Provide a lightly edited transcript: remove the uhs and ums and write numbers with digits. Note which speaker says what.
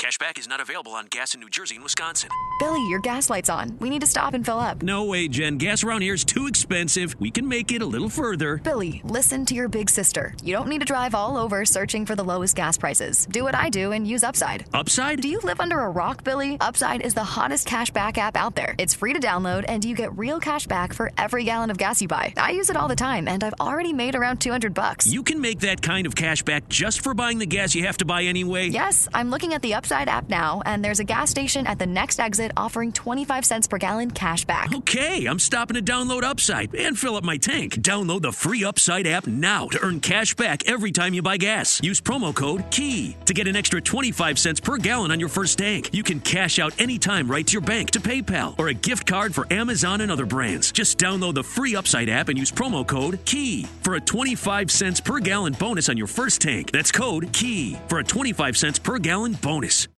Speaker 1: Cashback is not available on gas in New Jersey and Wisconsin.
Speaker 2: Billy, your gas light's on. We need to stop and fill up.
Speaker 1: No way, Jen. Gas around here is too expensive. We can make it a little further.
Speaker 2: Billy, listen to your big sister. You don't need to drive all over searching for the lowest gas prices. Do what I do and use Upside.
Speaker 1: Upside?
Speaker 2: Do you live under a rock, Billy? Upside is the hottest cashback app out there. It's free to download, and you get real cash back for every gallon of gas you buy. I use it all the time, and I've already made around $200.
Speaker 1: You can make that kind of cash back just for buying the gas you have to buy anyway?
Speaker 2: Yes, I'm looking at the Upside app now, and there's a gas station at the next exit offering 25 cents per gallon cash back.
Speaker 1: Okay, I'm stopping to download Upside and fill up my tank. Download the free Upside app now to earn cash back every time you buy gas. Use promo code KEY to get an extra 25 cents per gallon on your first tank. You can cash out anytime right to your bank, to PayPal, or a gift card for Amazon and other brands. Just download the free Upside app and use promo code KEY for a 25 cents per gallon bonus on your first tank. That's code KEY for a 25 cents per gallon bonus.